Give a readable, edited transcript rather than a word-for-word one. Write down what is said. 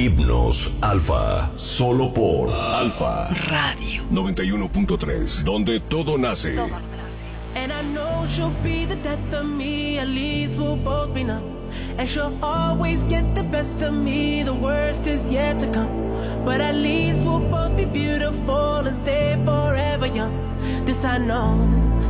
Himnos Alfa, solo por Alfa Radio 91.3, donde todo nace. And I know she'll be the death of me, at least we'll both be numb. And she'll always get the best of me, the worst is yet to come. But at least we'll both be beautiful and stay forever young. This I know,